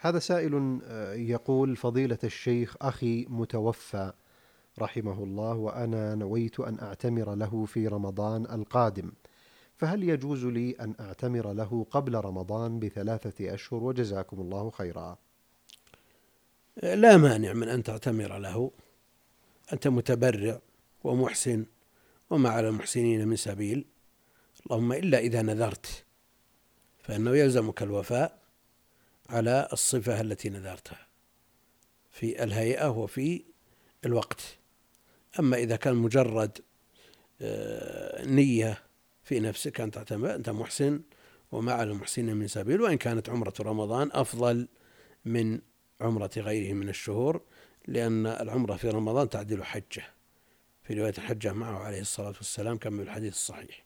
هذا سائل يقول: فضيلة الشيخ، أخي متوفى رحمه الله، وأنا نويت أن أعتمر له في رمضان القادم، فهل يجوز لي أن أعتمر له قبل رمضان ب3 أشهر؟ وجزاكم الله خيرا. لا مانع من أن تعتمر له، أنت متبرع ومحسن وما على المحسنين من سبيل، اللهم إلا إذا نذرت فإنه يلزمك الوفاء على الصفة التي نذرتها في الهيئة وفي الوقت. أما إذا كان مجرد نية في نفسك أن تعتمر، أنت محسن وما على المحسنين من سبيل، وإن كانت عمرة رمضان أفضل من عمرة غيره من الشهور، لأن العمرة في رمضان تعدل حجة، في رواية حجة معه عليه الصلاة والسلام كما في الحديث الصحيح.